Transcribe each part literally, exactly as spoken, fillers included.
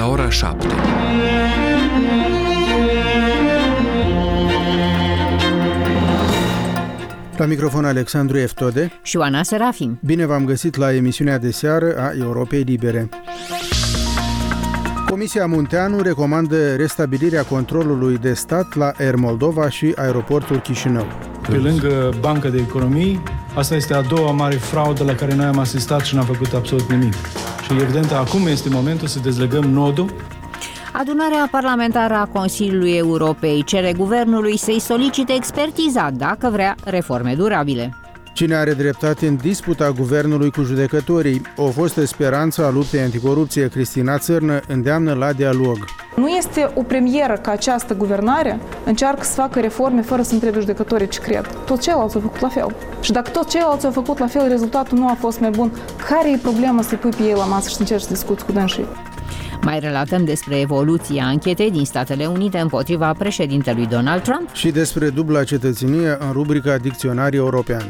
la ora șapte. La microfon Alexandru Eftode și Oana Serafim. Bine v-am găsit la emisiunea de seară a Europei Libere. Comisia Munteanu recomandă restabilirea controlului de stat la Air Moldova și aeroportul Chișinău. Pe lângă Banca de Economii, asta este a doua mare fraudă la care noi am asistat și n-am făcut absolut nimic. Și evident, acum este momentul să dezlegăm nodul. Adunarea parlamentară a Consiliului Europei cere guvernului să-i solicite expertiza dacă vrea reforme durabile. Cine are dreptate în disputa guvernului cu judecătorii? O fostă speranță a luptei anticorupție, Cristina Țărnă, îndeamnă la dialog. Nu este o premieră că această guvernare încearcă să facă reforme fără să întrebe judecătorii ce cred. Toți ceilalți au făcut la fel. Și dacă toți ceilalți au făcut la fel, rezultatul nu a fost mai bun. Care e problema să-i pui pe ei la masă și să încerci să discuți cu dânsii? Mai relatăm despre evoluția anchetei din Statele Unite împotriva președintelui Donald Trump și despre dubla cetățenie în rubrica Dicționar European.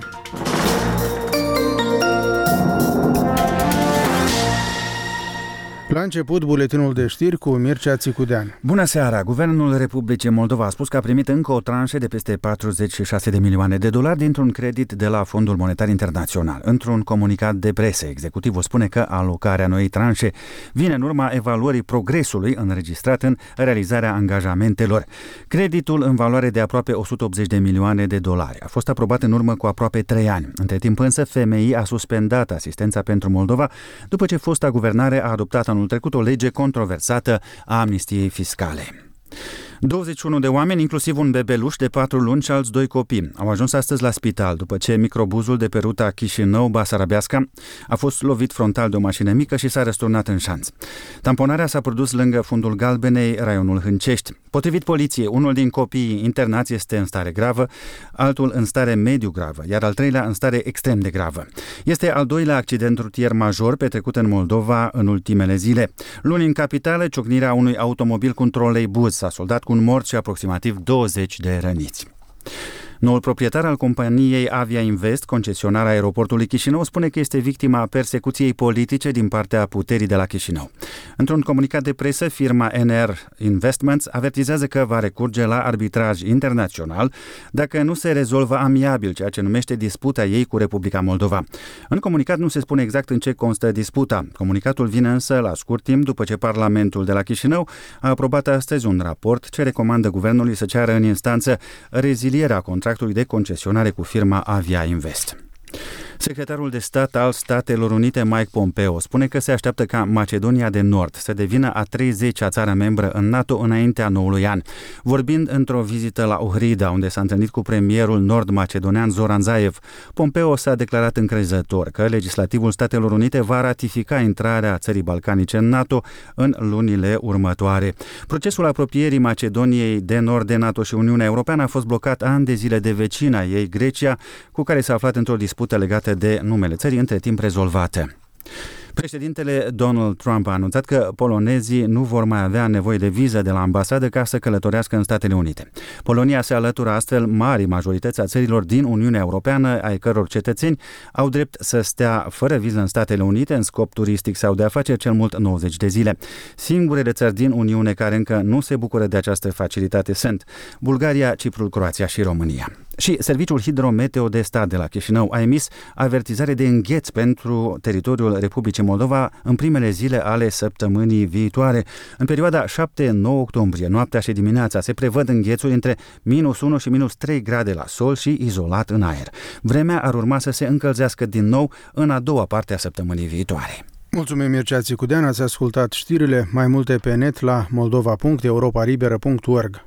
La început, buletinul de știri cu Mircea Țicudean. Bună seara! Guvernul Republicii Moldova a spus că a primit încă o tranșă de peste patruzeci și șase de milioane de dolari dintr-un credit de la Fondul Monetar Internațional. Într-un comunicat de presă, executivul spune că alocarea noii tranșe vine în urma evaluării progresului înregistrat în realizarea angajamentelor. Creditul, în valoare de aproape o sută optzeci de milioane de dolari, a fost aprobat în urmă cu aproape trei ani. Între timp însă, F M I a suspendat asistența pentru Moldova după ce fosta guvernare a adoptat anul trecut o lege controversată a amnistiei fiscale. douăzeci și unu de oameni, inclusiv un bebeluș de patru luni și alți doi copii, au ajuns astăzi la spital după ce microbuzul de pe ruta Chișinău-Basarabeasca a fost lovit frontal de o mașină mică și s-a răsturnat în șanț. Tamponarea s-a produs lângă Fundul Galbenei, raionul Hâncești. Potrivit poliției, unul din copiii internați este în stare gravă, altul în stare mediu gravă, iar al treilea în stare extrem de gravă. Este al doilea accident rutier major petrecut în Moldova în ultimele zile. Luni în capitală, ciocnirea unui automobil cu un troleibuz s-a soldat cu un mort și aproximativ douăzeci de răniți. Noul proprietar al companiei Avia Invest, concesionarea aeroportului Chișinău, spune că este victima persecuției politice din partea puterii de la Chișinău. Într-un comunicat de presă, firma N R Investments avertizează că va recurge la arbitraj internațional dacă nu se rezolvă amiabil ceea ce numește disputa ei cu Republica Moldova. În comunicat nu se spune exact în ce constă disputa. Comunicatul vine însă la scurt timp după ce Parlamentul de la Chișinău a aprobat astăzi un raport ce recomandă guvernului să ceară în instanță rezilierea contractului de concesionare cu firma Avia Invest. Secretarul de stat al Statelor Unite, Mike Pompeo, spune că se așteaptă ca Macedonia de Nord să devină a treizecea țară membră în NATO înaintea noului an. Vorbind într-o vizită la Ohrida, unde s-a întâlnit cu premierul nord-macedonean Zoran Zaev, Pompeo s-a declarat încrezător că legislativul Statelor Unite va ratifica intrarea țării balcanice în NATO în lunile următoare. Procesul apropierii Macedoniei de Nord de NATO și Uniunea Europeană a fost blocat ani de zile de vecina ei, Grecia, cu care s-a aflat într-o dispută legată de numele țării, între timp rezolvate. Președintele Donald Trump a anunțat că polonezii nu vor mai avea nevoie de viză de la ambasadă ca să călătorească în Statele Unite. Polonia se alătură astfel marii majorități a țărilor din Uniunea Europeană, ai căror cetățeni au drept să stea fără viză în Statele Unite în scop turistic sau de afaceri cel mult nouăzeci de zile. Singurele țări din Uniune care încă nu se bucură de această facilitate sunt Bulgaria, Ciprul, Croația și România. Și Serviciul Hidrometeo de Stat de la Chișinău a emis avertizare de îngheț pentru teritoriul Republicii Moldova în primele zile ale săptămânii viitoare. În perioada șapte nouă octombrie, noaptea și dimineața, se prevăd înghețuri între minus unu și minus trei grade la sol și izolat în aer. Vremea ar urma să se încălzească din nou în a doua parte a săptămânii viitoare. Mulțumim, Mircea Țicudean, ați ascultat știrile, mai multe pe net la moldova punct europa liberă punct org.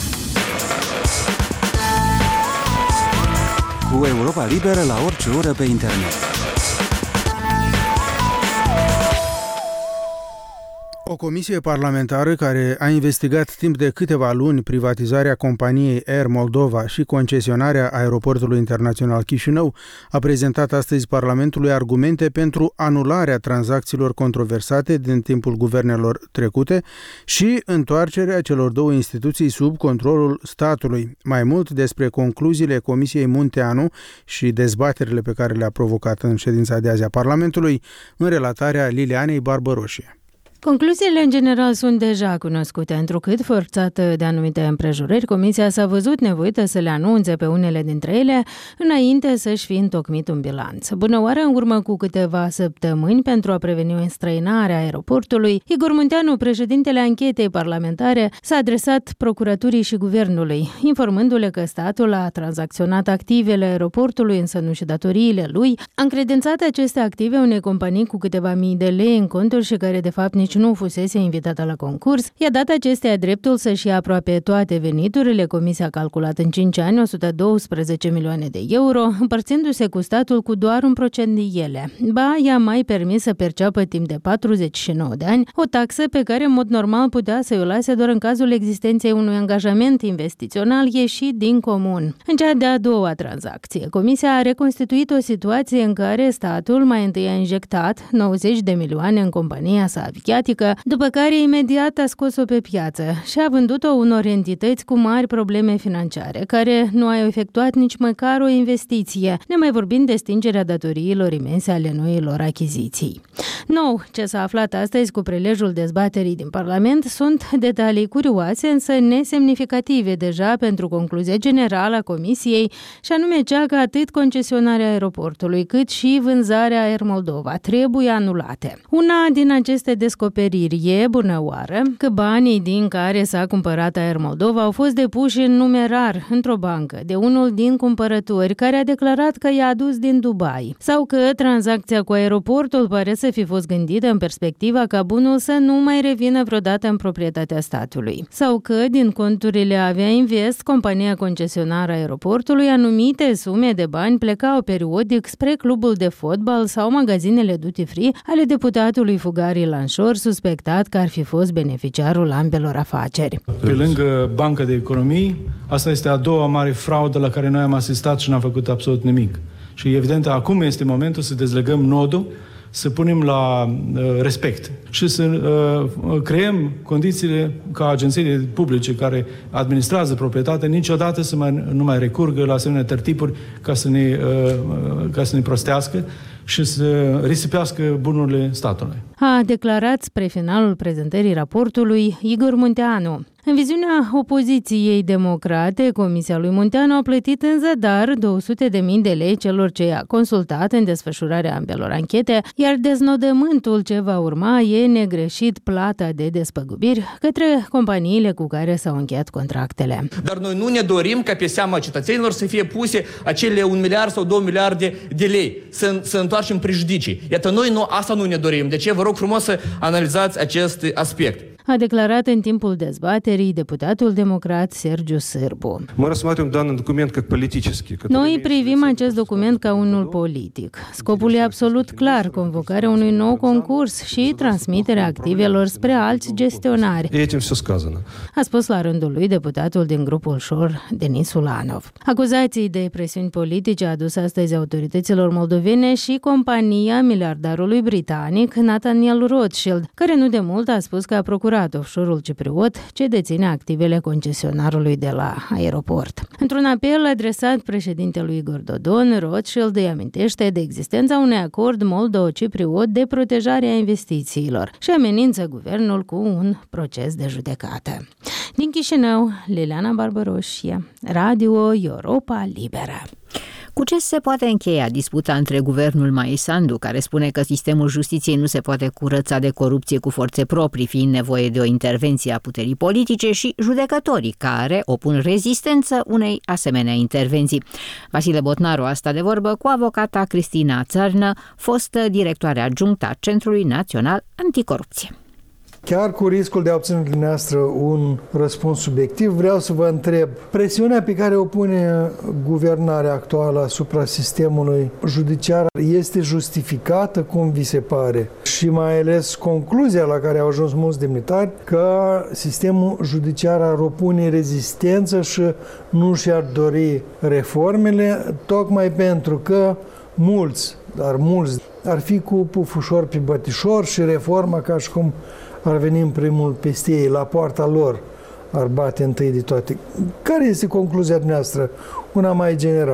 Cu Europa Liberă la orice oră pe internet. O comisie parlamentară care a investigat timp de câteva luni privatizarea companiei Air Moldova și concesionarea aeroportului internațional Chișinău a prezentat astăzi Parlamentului argumente pentru anularea tranzacțiilor controversate din timpul guvernelor trecute și întoarcerea celor două instituții sub controlul statului. Mai mult despre concluziile Comisiei Munteanu și dezbaterile pe care le-a provocat în ședința de azi a Parlamentului, în relatarea Lilianei Barbăroșie. Concluziile în general sunt deja cunoscute, întrucât, forțată de anumite împrejurări, Comisia s-a văzut nevoită să le anunțe pe unele dintre ele înainte să-și fi întocmit un bilanț. Bună oară, în urmă cu câteva săptămâni, pentru a preveni o înstrăinare a aeroportului, Igor Munteanu, președintele anchetei parlamentare, s-a adresat procuraturii și guvernului, informându-le că statul a tranzacționat activele aeroportului, însă nu și datoriile lui, a încredințat aceste active unei companii cu câteva mii de lei în conturi și care, de fapt, nici nu fusese invitată la concurs, i-a dat acesteia dreptul să-și ia aproape toate veniturile. Comisia a calculat în cinci ani o sută doisprezece milioane de euro, împărțindu-se cu statul cu doar un procent de ele. Ba, i-a mai permis să perceapă timp de patruzeci și nouă de ani o taxă pe care, în mod normal, putea să-i o lase doar în cazul existenței unui angajament investițional ieșit din comun. În cea de-a doua tranzacție, Comisia a reconstituit o situație în care statul mai întâi a injectat nouăzeci de milioane în compania sa aviatică, după care imediat a scos-o pe piață și a vândut-o unor entități cu mari probleme financiare, care nu au efectuat nici măcar o investiție, nemai vorbind de stingerea datoriilor imense ale noilor achiziții. Nou, ce s-a aflat astăzi cu prilejul dezbaterii din Parlament sunt detalii curioase, însă nesemnificative deja pentru concluzia generală a Comisiei, și anume cea că atât concesionarea aeroportului cât și vânzarea Air Moldova trebuie anulate. Una din aceste descoperiri e, bună oară, că banii din care s-a cumpărat Air Moldova au fost depuși în numerar într-o bancă de unul din cumpărători care a declarat că i-a adus din Dubai, sau că tranzacția cu aeroportul pare să fi fost gândită în perspectiva ca bunul să nu mai revină vreodată în proprietatea statului, sau că din conturile Avia Invest, compania concesionară a aeroportului, anumite sume de bani plecau periodic spre clubul de fotbal sau magazinele duty-free ale deputatului Fugari Lanșor, suspectat că ar fi fost beneficiarul ambelor afaceri. Pe lângă Banca de Economii, asta este a doua mare fraudă la care noi am asistat și n-am făcut absolut nimic. Și evident, acum este momentul să dezlegăm nodul, să punem la uh, respect și să uh, creăm condițiile ca agențiile publice care administrează proprietatea niciodată să mai, nu mai recurgă la asemenea tertipuri ca să ne, uh, ca să ne prostească și să risipească bunurile statului. A declarat spre finalul prezentării raportului Igor Munteanu. În viziunea opoziției democrate, Comisia lui Munteanu a plătit în zadar două sute de mii de lei celor ce i-a consultat în desfășurarea ambelor anchete, iar deznodământul ce va urma e negreșit plata de despăgubiri către companiile cu care s-au încheiat contractele. Dar noi nu ne dorim ca pe seama cetățenilor să fie puse acele un miliard sau două miliarde de lei, să, să întoarcem prejudicii. Iată, noi nu, asta nu ne dorim. De ce vă rog frumos să analizați acest aspect. A declarat în timpul dezbaterii deputatul democrat Sergiu Sârbu. Noi privim acest document ca unul politic. Scopul e absolut clar, convocarea unui nou concurs și transmiterea activelor spre alți gestionari. A spus la rândul lui deputatul din grupul Șor, Denis Ulanov. Acuzații de presiuni politice a adus astăzi autorităților moldovene și compania miliardarului britanic Nathaniel Rothschild, care nu de mult a spus că a procurat offshore-ul cipriot ce deține activele concesionarului de la aeroport. Într-un apel adresat președintelui Igor Dodon, Rothschild îi amintește de existența unui acord moldo-cipriot de protejare a investițiilor și amenință guvernul cu un proces de judecată. Din Chișinău, Liliana Barbaroșie, Radio Europa Liberă. Cu ce se poate încheia disputa între guvernul Mai Sandu, care spune că sistemul justiției nu se poate curăța de corupție cu forțe proprii, fiind nevoie de o intervenție a puterii politice, și judecătorii care opun rezistență unei asemenea intervenții? Vasile Botnaru a stat de vorbă cu avocata Cristina Țărnă, fostă directoare adjunctă a Centrului Național Anticorupție. Chiar cu riscul de a obține dumneavoastră un răspuns subiectiv, vreau să vă întreb, presiunea pe care o pune guvernarea actuală asupra sistemului judiciar este justificată, cum vi se pare? Și mai ales concluzia la care au ajuns mulți demnitari, că sistemul judiciar ar opune rezistență și nu și-ar dori reformele, tocmai pentru că mulți, dar mulți, ar fi cu pufușor pe bătișor și reforma ca și cum ar veni în primul peste ei, la poarta lor, ar bate întâi de toate. Care este concluzia noastră, una mai generală?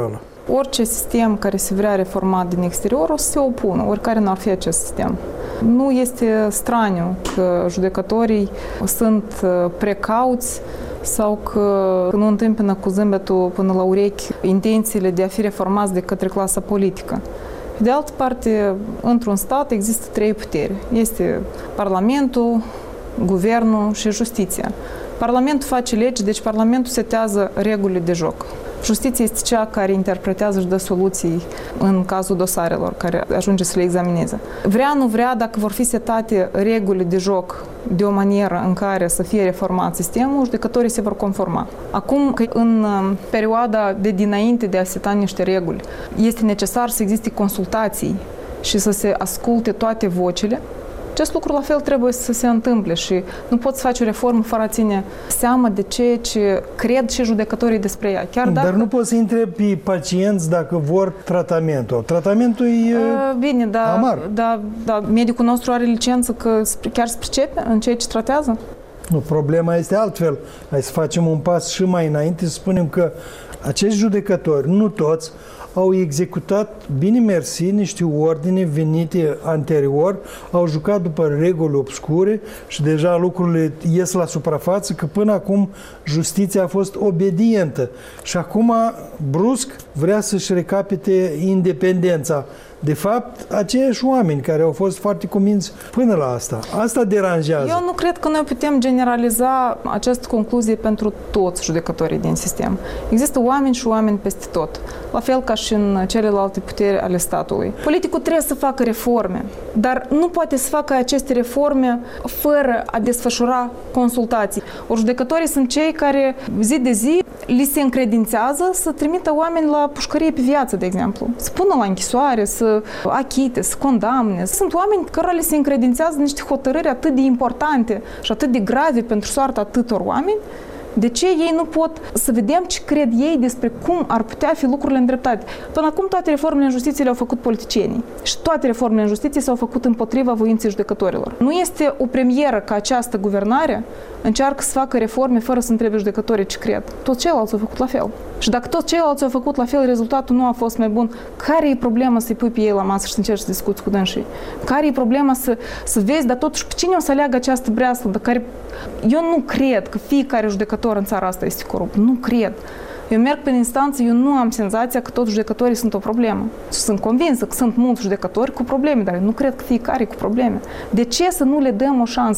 Orice sistem care se vrea reformat din exterior o să se opună, oricare n-ar fi acest sistem. Nu este straniu că judecătorii sunt precauți sau că nu întâmpină cu zâmbetul până la urechi intențiile de a fi reformați de către clasa politică. De altă parte, într-un stat există trei puteri. Este Parlamentul, Guvernul și Justiția. Parlamentul face legi, deci Parlamentul setează regulile de joc. Justiția este cea care interpretează și dă soluții în cazul dosarelor care ajunge să le examineze. Vrea, nu vrea, dacă vor fi setate regulile de joc de o manieră în care să fie reformat sistemul, judecătorii se vor conforma. Acum, că în perioada de dinainte de a seta niște reguli, este necesar să existe consultații și să se asculte toate vocile, acest lucru la fel trebuie să se întâmple și nu poți să faci o reformă fără a ține seama de ceea ce cred și judecătorii despre ea. Chiar dacă... Dar nu poți să întrebi pe pacienți dacă vor tratamentul. Tratamentul e uh, bine, da, amar. Da, da, medicul nostru are licență că chiar se pricepe în ceea ce tratează? Nu, problema este altfel. Hai să facem un pas și mai înainte, să spunem că acești judecători, nu toți, au executat, bine mersi, niște ordine venite anterior, au jucat după reguli obscure și deja lucrurile ies la suprafață, că până acum justiția a fost obedientă și acum, brusc, vrea să-și recapite independența. De fapt, aceiași oameni care au fost foarte convinți până la asta. Asta deranjează. Eu nu cred că noi putem generaliza această concluzie pentru toți judecătorii din sistem. Există oameni și oameni peste tot, la fel ca și în celelalte puteri ale statului. Politicul trebuie să facă reforme, dar nu poate să facă aceste reforme fără a desfășura consultații. Ori judecătorii sunt cei care zi de zi li se încredințează să trimită oameni la pușcărie pe viață, de exemplu. Să pună la închisoare, să achite, să condamne. Sunt oameni care le se încredințează niște hotărâri atât de importante și atât de grave pentru soarta atâtor oameni. De ce ei nu pot să vedem ce cred ei despre cum ar putea fi lucrurile îndreptate? Până acum toate reformele în justiție le-au făcut politicienii și toate reformele în justiție s-au făcut împotriva voinței judecătorilor. Nu este o premieră că această guvernare încearcă să facă reforme fără să întrebe judecătorii ce cred. Toți ceilalți au făcut la fel. Și dacă toți ceilalți au făcut la fel, rezultatul nu a fost mai bun. Care e problema să-i pui pe ei la masă și să încerci să discuți cu dânsii? Care e problema să, să vezi, dar totuși pe cine o să aleagă această breaslă? De care... Eu nu cred că fiecare judecător în țara asta este corupt. Nu cred. Eu merg pe instanță, eu nu am senzația că toți judecătorii sunt o problemă. Sunt convinsă că sunt mulți judecători cu probleme, dar eu nu cred că fiecare e cu probleme. De ce să nu le dăm o șansă?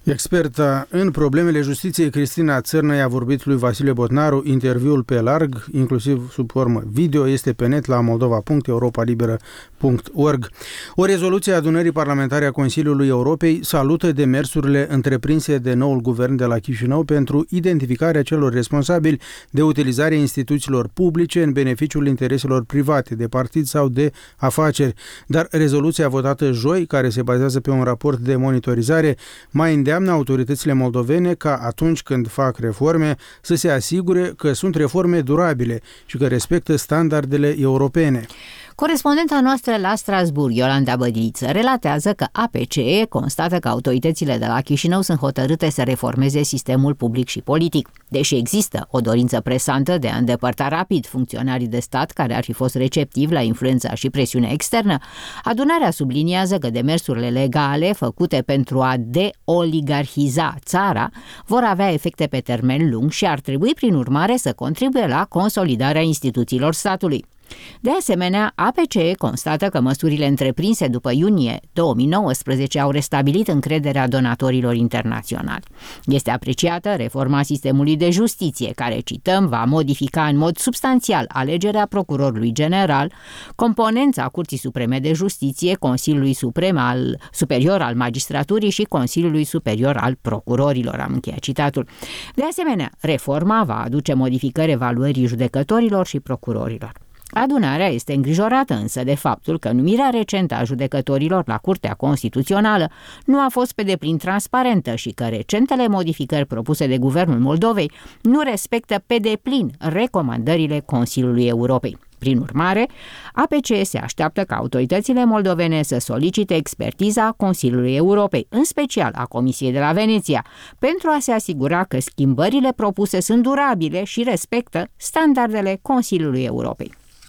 Experta în problemele justiției, Cristina Țărnăi, a vorbit lui Vasile Botnaru. Interviul pe larg, inclusiv sub formă video, este pe net la moldova punct europa liberă punct org. O rezoluție a adunării parlamentare a Consiliului Europei salută demersurile întreprinse de noul guvern de la Chișinău pentru identificarea celor responsabili de utilizarea instituțiilor publice în beneficiul intereselor private, de partid sau de afaceri. Dar rezoluția votată joi, care se bazează pe un raport de monitorizare, mai îndeamnă autoritățile moldovene ca atunci când fac reforme să se asigure că sunt reforme durabile și că respectă standardele europene. Corespondenta noastră la Strasbourg, Iolanda Bădiliță, relatează că A P C E constată că autoritățile de la Chișinău sunt hotărâte să reformeze sistemul public și politic. Deși există o dorință presantă de a îndepărta rapid funcționarii de stat care ar fi fost receptivi la influența și presiunea externă, adunarea subliniază că demersurile legale făcute pentru a deoligarhiza țara vor avea efecte pe termen lung și ar trebui, prin urmare, să contribuie la consolidarea instituțiilor statului. De asemenea, A P C E constată că măsurile întreprinse după iunie două mii nouăsprezece au restabilit încrederea donatorilor internaționali. Este apreciată reforma sistemului de justiție, care, cităm, va modifica în mod substanțial alegerea procurorului general, componența Curții Supreme de Justiție, Consiliului Suprem al, Superior al Magistraturii și Consiliului Superior al Procurorilor. Am încheiat citatul. De asemenea, reforma va aduce modificări evaluării judecătorilor și procurorilor. Adunarea este îngrijorată însă de faptul că numirea recentă a judecătorilor la Curtea Constituțională nu a fost pe deplin transparentă și că recentele modificări propuse de Guvernul Moldovei nu respectă pe deplin recomandările Consiliului Europei. Prin urmare, A P C E se așteaptă ca autoritățile moldovene să solicite expertiza Consiliului Europei, în special a Comisiei de la Veneția, pentru a se asigura că schimbările propuse sunt durabile și respectă standardele Consiliului Europei.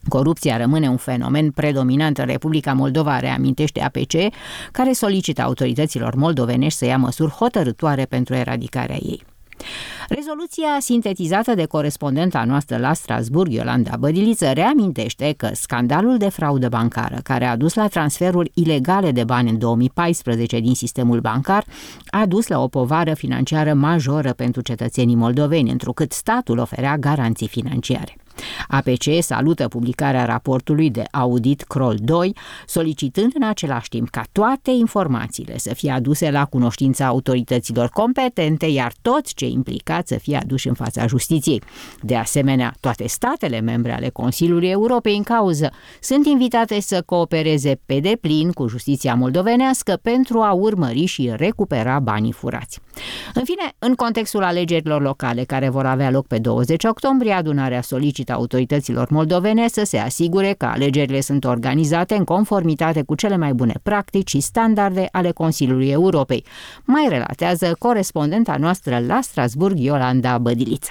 Corupția rămâne un fenomen predominant în Republica Moldova, reamintește A P C, care solicită autorităților moldovenești să ia măsuri hotărâtoare pentru eradicarea ei. Rezoluția sintetizată de corespondenta noastră la Strasburg, Iolanda Bădiliță, reamintește că scandalul de fraudă bancară, care a dus la transferuri ilegale de bani în două mii paisprezece din sistemul bancar, a dus la o povară financiară majoră pentru cetățenii moldoveni, întrucât statul oferea garanții financiare. A P C salută publicarea raportului de audit Kroll doi, solicitând în același timp ca toate informațiile să fie aduse la cunoștința autorităților competente, iar toți cei implicați să fie aduși în fața justiției. De asemenea, toate statele membre ale Consiliului Europei în cauză sunt invitate să coopereze pe deplin cu justiția moldovenească pentru a urmări și recupera banii furați. În fine, în contextul alegerilor locale care vor avea loc pe douăzeci octombrie, adunarea solicită autorităților moldovene să se asigure că alegerile sunt organizate în conformitate cu cele mai bune practici și standarde ale Consiliului Europei. Mai relatează corespondenta noastră la Strasburg, Iolanda Bădiliță.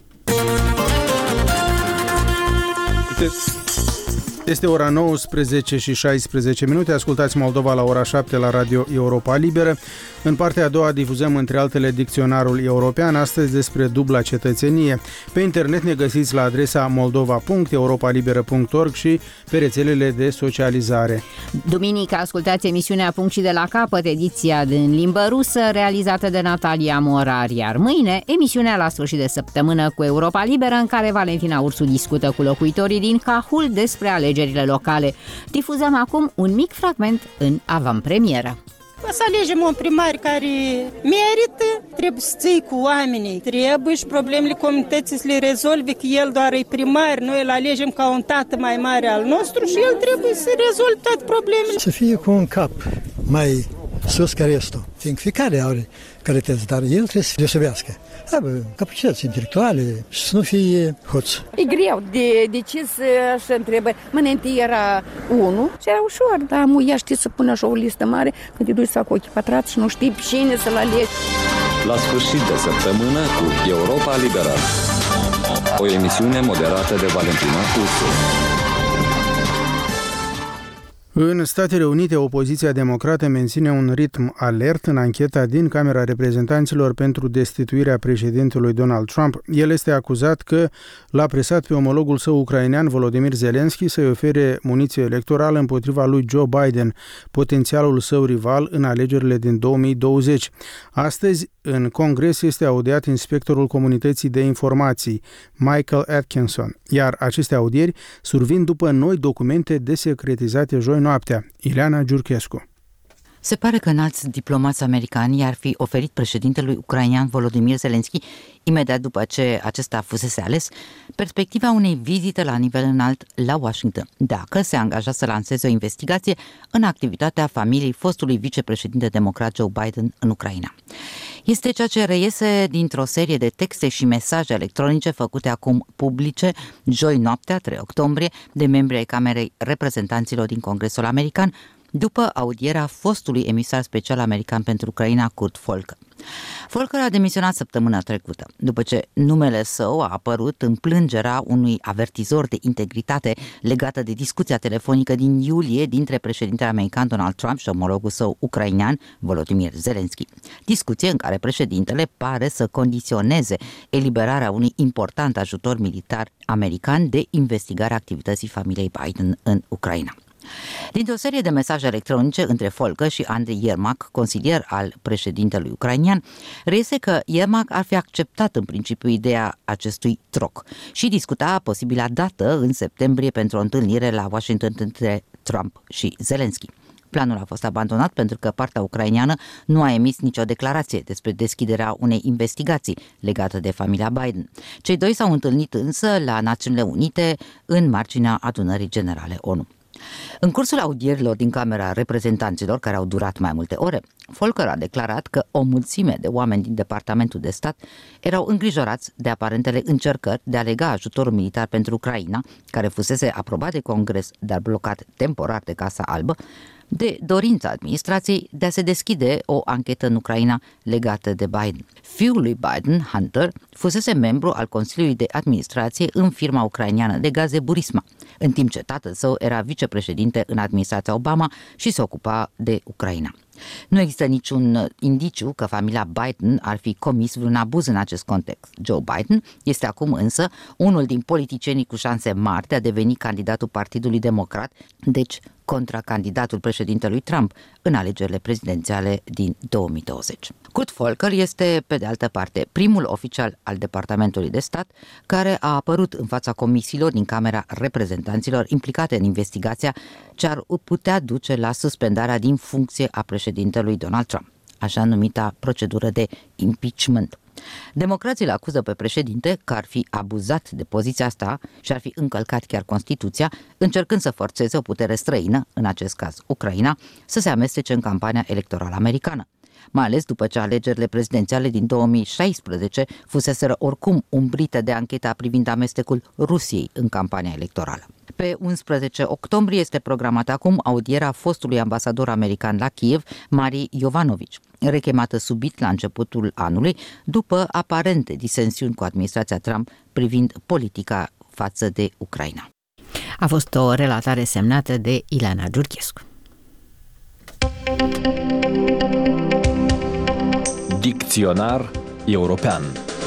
Este ora nouăsprezece și șaisprezece minute, ascultați Moldova la ora șapte la Radio Europa Liberă. În partea a doua difuzăm între altele dicționarul european, astăzi despre dubla cetățenie. Pe internet ne găsiți la adresa moldova punct europa liberă punct org și pe rețelele de socializare. Duminică ascultați emisiunea Punct și de la capăt, ediția din limbă rusă, realizată de Natalia Morar, iar mâine emisiunea la sfârșit de săptămână cu Europa Liberă, în care Valentina Ursu discută cu locuitorii din Cahul despre alegerile locale. Difuzăm acum un mic fragment în avantpremieră. O să alegem un primar care merită, trebuie să ții cu oamenii, trebuie și problemele comunității să le rezolve, că el doar e primar, noi îl alegem ca un tată mai mare al nostru și el trebuie să rezolve toate problemele. Să fie cu un cap mai sus ca restul, fiindcă fiecare are calități, dar el trebuie să deosebească. Aibă capacități intelectuale și să nu fie hoț. E greu de decis să întrebe. Mâine întâi era unul și era ușor, dar muia știi să pună așa o listă mare când te duci să fac ochii pătrați și nu știi pe cine să-l alegi. La sfârșit de săptămână cu Europa Liberă. O emisiune moderată de Valentina Ursu. În Statele Unite, opoziția democrată menține un ritm alert în ancheta din Camera Reprezentanților pentru destituirea președintelui Donald Trump. El este acuzat că l-a presat pe omologul său ucrainean Volodymyr Zelensky să-i ofere muniție electorală împotriva lui Joe Biden, potențialul său rival în alegerile din două mii douăzeci. Astăzi, în Congres este audiat inspectorul Comunității de Informații, Michael Atkinson, iar aceste audieri survin după noi documente desecretizate joi noaptea. Ileana Giurchescu. Se pare că înalți diplomați americani i-ar fi oferit președintelui ucrainean Volodymyr Zelensky, imediat după ce acesta fusese ales, perspectiva unei vizite la nivel înalt la Washington, dacă se angaja să lanseze o investigație în activitatea familiei fostului vicepreședinte democrat Joe Biden în Ucraina. Este ceea ce reiese dintr-o serie de texte și mesaje electronice făcute acum publice, joi noaptea, trei octombrie, de membri ai Camerei Reprezentanților din Congresul American, după audierea fostului emisar special american pentru Ucraina, Kurt Volker. Volker a demisionat săptămâna trecută, după ce numele său a apărut în plângerea unui avertizor de integritate legată de discuția telefonică din iulie dintre președintele american Donald Trump și omologul său ucrainean Volodymyr Zelensky. Discuție în care președintele pare să condiționeze eliberarea unui important ajutor militar american de investigarea activității familiei Biden în Ucraina. Dintr-o serie de mesaje electronice între Volker și Andrei Yermak, consilier al președintelui ucrainian, reiese că Yermak ar fi acceptat în principiu ideea acestui troc și discuta posibila dată în septembrie pentru o întâlnire la Washington între Trump și Zelensky. Planul a fost abandonat pentru că partea ucraineană nu a emis nicio declarație despre deschiderea unei investigații legate de familia Biden. Cei doi s-au întâlnit însă la Națiunile Unite în marginea adunării generale ONU. În cursul audierilor din Camera Reprezentanților, care au durat mai multe ore, Volker a declarat că o mulțime de oameni din Departamentul de Stat erau îngrijorați de aparentele încercări de a lega ajutorul militar pentru Ucraina, care fusese aprobat de Congres, dar blocat temporar de Casa Albă, de dorința administrației de a se deschide o anchetă în Ucraina legată de Biden. Fiul lui Biden, Hunter, fusese membru al Consiliului de Administrație în firma ucraineană de gaze Burisma, în timp ce tatăl său era vicepreședinte în administrația Obama și se ocupa de Ucraina. Nu există niciun indiciu că familia Biden ar fi comis vreun abuz în acest context. Joe Biden este acum însă unul din politicienii cu șanse mari de a deveni candidatul Partidului Democrat, deci contra candidatul președintelui Trump în alegerile prezidențiale din două mii douăzeci. Kurt Volker este, pe de altă parte, primul oficial al Departamentului de Stat care a apărut în fața comisiilor din Camera Reprezentanților implicate în investigația ce ar putea duce la suspendarea din funcție a președintelui Donald Trump, așa numita procedură de impeachment. Democrații îl acuză pe președinte că ar fi abuzat de poziția asta și ar fi încălcat chiar Constituția, încercând să forțeze o putere străină, în acest caz Ucraina, să se amestece în campania electorală americană, mai ales după ce alegerile prezidențiale din două mii șaisprezece fuseseră oricum umbrite de ancheta privind amestecul Rusiei în campania electorală. Pe unsprezece octombrie este programată acum audierea fostului ambasador american la Kiev, Mari Jovanovici, rechemată subit la începutul anului după aparente disensiuni cu administrația Trump privind politica față de Ucraina. A fost o relatare semnată de Ileana Giurchescu. Dicționar european.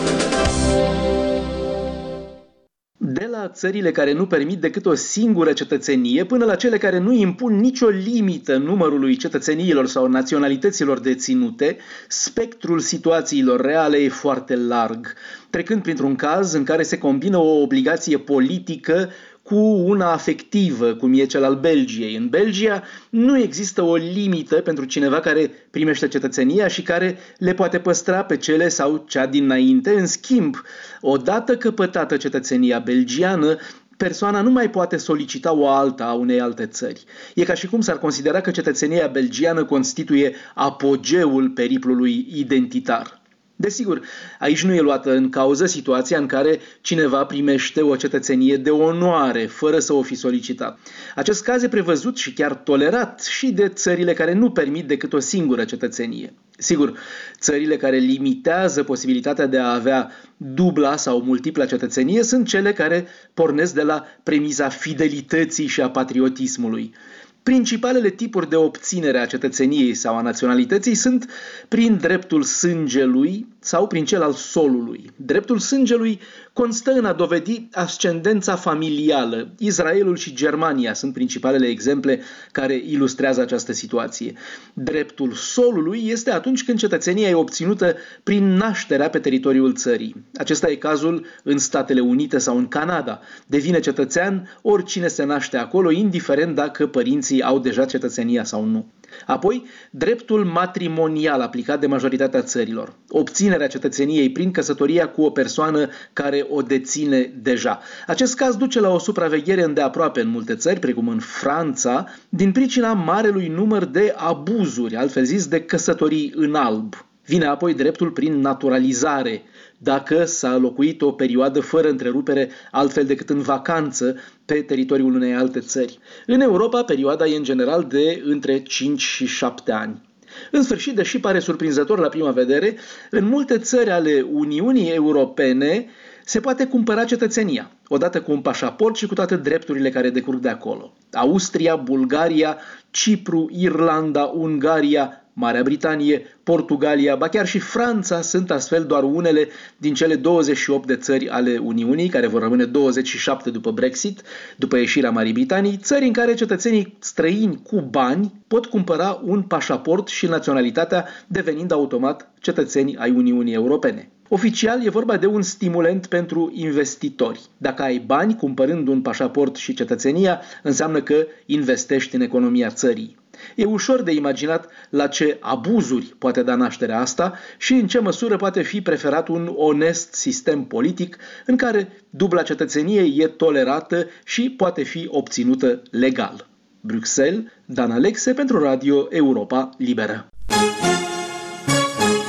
De la țările care nu permit decât o singură cetățenie până la cele care nu impun nicio limită numărului cetățeniilor sau naționalităților deținute, spectrul situațiilor reale e foarte larg, trecând printr-un caz în care se combină o obligație politică cu una afectivă, cum e cel al Belgiei. În Belgia nu există o limită pentru cineva care primește cetățenia și care le poate păstra pe cele sau cea dinainte. În schimb, odată căpătată cetățenia belgiană, persoana nu mai poate solicita o alta a unei alte țări. E ca și cum s-ar considera că cetățenia belgiană constituie apogeul periplului identitar. Desigur, aici nu e luată în cauză situația în care cineva primește o cetățenie de onoare, fără să o fi solicitat. Acest caz e prevăzut și chiar tolerat și de țările care nu permit decât o singură cetățenie. Sigur, țările care limitează posibilitatea de a avea dubla sau multipla cetățenie sunt cele care pornesc de la premisa fidelității și a patriotismului. Principalele tipuri de obținere a cetățeniei sau a naționalității sunt prin dreptul sângelui sau prin cel al solului. Dreptul sângelui constă în a dovedi ascendența familială. Israelul și Germania sunt principalele exemple care ilustrează această situație. Dreptul solului este atunci când cetățenia e obținută prin nașterea pe teritoriul țării. Acesta e cazul în Statele Unite sau în Canada. Devine cetățean oricine se naște acolo, indiferent dacă părinții au deja cetățenia sau nu. Apoi, dreptul matrimonial aplicat de majoritatea țărilor. Obținerea cetățeniei prin căsătoria cu o persoană care o deține deja. Acest caz duce la o supraveghere îndeaproape în multe țări, precum în Franța, din pricina marelui număr de abuzuri, altfel zis de căsătorii în alb. Vine apoi dreptul prin naturalizare, dacă s-a locuit o perioadă fără întrerupere, altfel decât în vacanță, pe teritoriul unei alte țări. În Europa, perioada e în general de între cinci și șapte ani. În sfârșit, deși pare surprinzător la prima vedere, în multe țări ale Uniunii Europene se poate cumpăra cetățenia, odată cu un pașaport și cu toate drepturile care decurg de acolo. Austria, Bulgaria, Cipru, Irlanda, Ungaria, Marea Britanie, Portugalia, ba chiar și Franța sunt astfel doar unele din cele douăzeci și opt de țări ale Uniunii, care vor rămâne douăzeci și șapte după Brexit, după ieșirea Marii Britanii, țări în care cetățenii străini cu bani pot cumpăra un pașaport și naționalitatea, devenind automat cetățeni ai Uniunii Europene. Oficial e vorba de un stimulent pentru investitori. Dacă ai bani cumpărând un pașaport și cetățenia, înseamnă că investești în economia țării. E ușor de imaginat la ce abuzuri poate da naștere asta și în ce măsură poate fi preferat un onest sistem politic în care dubla cetățenie e tolerată și poate fi obținută legal. Bruxelles, Dan Alexe pentru Radio Europa Liberă.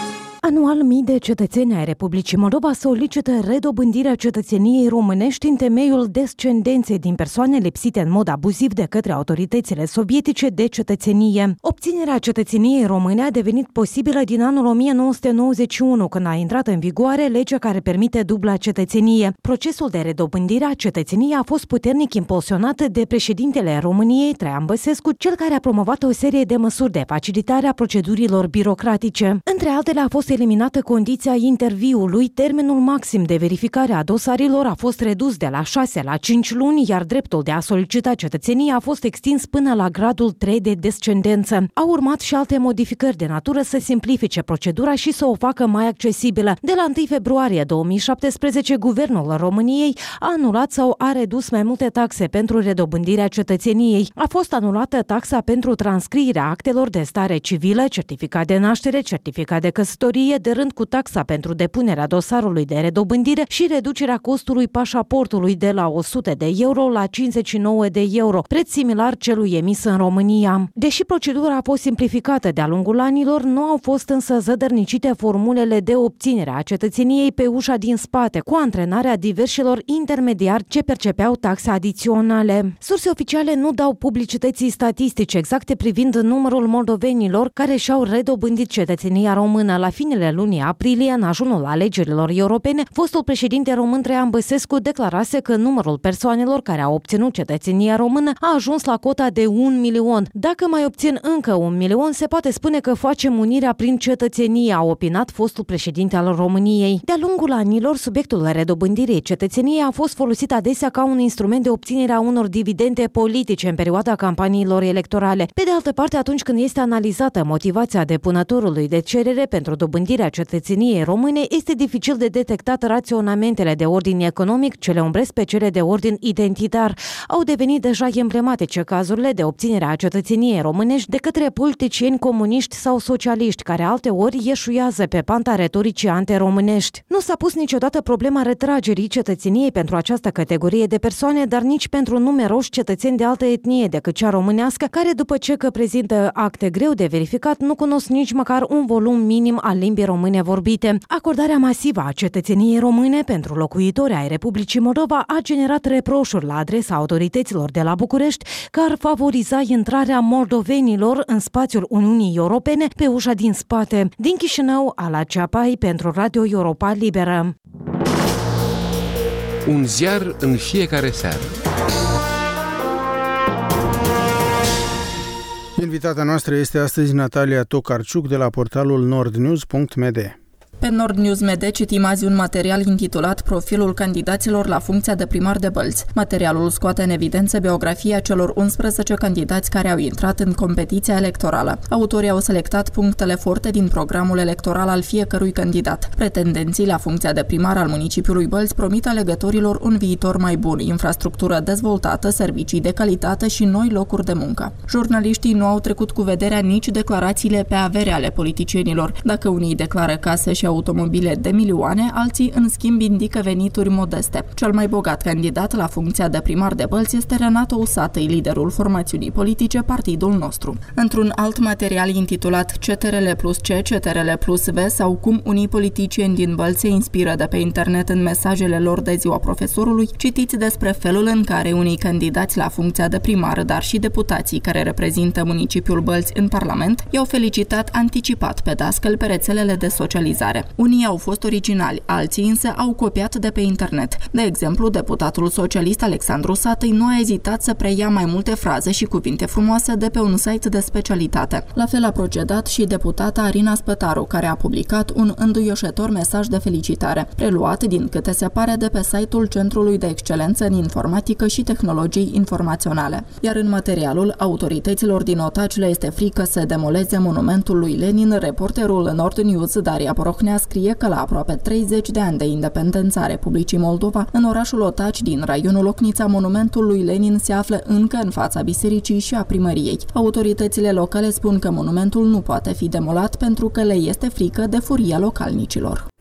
Anual, mii de cetățeni ai Republicii Moldova solicită redobândirea cetățeniei românești în temeiul descendenței din persoane lipsite în mod abuziv de către autoritățile sovietice de cetățenie. Obținerea cetățeniei române a devenit posibilă din anul o mie nouă sute nouăzeci și unu, când a intrat în vigoare legea care permite dubla cetățenie. Procesul de redobândire a cetățeniei a fost puternic impulsionat de președintele României, Traian Băsescu, cel care a promovat o serie de măsuri de facilitare a procedurilor birocratice. Între altele, a fost eliminată condiția interviului, termenul maxim de verificare a dosarelor a fost redus de la șase la cinci luni, iar dreptul de a solicita cetățenie a fost extins până la gradul trei de descendență. Au urmat și alte modificări de natură să simplifice procedura și să o facă mai accesibilă. De la întâi februarie două mii șaptesprezece, Guvernul României a anulat sau a redus mai multe taxe pentru redobândirea cetățeniei. A fost anulată taxa pentru transcrierea actelor de stare civilă, certificat de naștere, certificat de căsătorie, de rând cu taxa pentru depunerea dosarului de redobândire și reducerea costului pașaportului de la o sută de euro la cincizeci și nouă de euro, preț similar celui emis în România. Deși procedura a fost simplificată de-a lungul anilor, nu au fost însă zădărnicite formulele de obținere a cetățeniei pe ușa din spate, cu antrenarea diversilor intermediari ce percepeau taxe adiționale. Surse oficiale nu dau publicității statistici exacte privind numărul moldovenilor care și-au redobândit cetățenia română. La finele lunii aprilie, în ajunul alegerilor europene, fostul președinte român Traian Băsescu declarase că numărul persoanelor care au obținut cetățenia română a ajuns la cota de un milion. Dacă mai obțin încă un milion, se poate spune că facem unirea prin cetățenie, a opinat fostul președinte al României. De-a lungul anilor, subiectul redobândirii cetățeniei a fost folosit adesea ca un instrument de obținere a unor dividende politice în perioada campaniilor electorale. Pe de altă parte, atunci când este analizată motivația depunătorului de cerere pentru dobândirea cetățeniei române, este dificil de detectat raționamentele de ordin economic, cele umbresc pe cele de ordin identitar. Au devenit deja emblematice cazurile de obținere a cetățeniei românești de către politicieni comuniști sau socialiști, care alteori ieșuiază pe panta retoricii antiromânești. Nu s-a pus niciodată problema retragerii cetățeniei pentru această categorie de persoane, dar nici pentru numeroși cetățeni de altă etnie decât cea românească, care după ce că prezintă acte greu de verificat, nu cunosc nici măcar un volum minim al limbii române vorbite. Acordarea masivă a cetățeniei române pentru locuitori ai Republicii Moldova a generat reproșuri la adresa autorităților de la București că ar favoriza intrarea moldovenilor în spațiul Uniunii Europene pe ușa din spate. Din Chișinău, Ala Ceapai pentru Radio Europa Liberă. Un ziar în fiecare seară. Invitata noastră este astăzi Natalia Tokarczuk de la portalul nordnews punct m d. Pe Nord News M D citim azi un material intitulat Profilul candidaților la funcția de primar de Bălți. Materialul scoate în evidență biografia celor unsprezece candidați care au intrat în competiția electorală. Autorii au selectat punctele forte din programul electoral al fiecărui candidat. Pretendenții la funcția de primar al municipiului Bălți promit alegătorilor un viitor mai bun, infrastructură dezvoltată, servicii de calitate și noi locuri de muncă. Jurnaliștii nu au trecut cu vederea nici declarațiile pe avere ale politicienilor. Dacă unii declară case și automobile de milioane, alții în schimb indică venituri modeste. Cel mai bogat candidat la funcția de primar de Bălți este Renato Usatăi, liderul formațiunii politice Partidul Nostru. Într-un alt material intitulat C T R L plus C, C T R L plus V sau cum unii politicieni din Bălți se inspiră de pe internet în mesajele lor de ziua profesorului, citiți despre felul în care unii candidați la funcția de primar, dar și deputații care reprezintă municipiul Bălți în Parlament, i-au felicitat anticipat pe dascăl pe rețelele de socializare. Unii au fost originali, alții însă au copiat de pe internet. De exemplu, deputatul socialist Alexandru Usatăi nu a ezitat să preia mai multe fraze și cuvinte frumoase de pe un site de specialitate. La fel a procedat și deputata Arina Spătaru, care a publicat un înduioșător mesaj de felicitare, preluat din câte se pare de pe site-ul Centrului de Excelență în Informatică și Tehnologii Informaționale. Iar în materialul autorităților din Otaci le este frică să demoleze monumentul lui Lenin, reporterul Nord News Daria Porohnea scrie că la aproape treizeci de ani de independența Republicii Moldova, în orașul Otaci din raionul Ocnița, monumentul lui Lenin se află încă în fața bisericii și a primăriei. Autoritățile locale spun că monumentul nu poate fi demolat pentru că le este frică de furia localnicilor.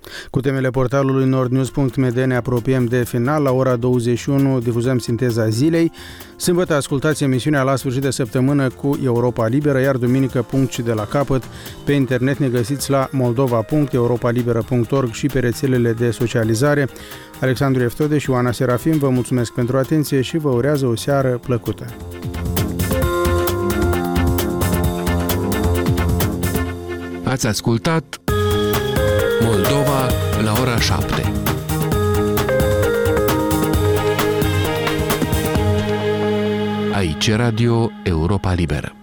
Cu temele portalului nordnews punct m d ne apropiem de final. La ora douăzeci și unu difuzăm sinteza zilei. Sâmbătă ascultați emisiunea La sfârșit de săptămână cu Europa Liberă, iar duminică punct și de la capăt. Pe internet ne găsiți la moldova punct europa liberă punct org și pe rețelele de socializare. Alexandru Eftode și Oana Serafim vă mulțumesc pentru atenție și vă urează o seară plăcută. Ați ascultat Moldova la ora șapte. Aici Radio Europa Liberă.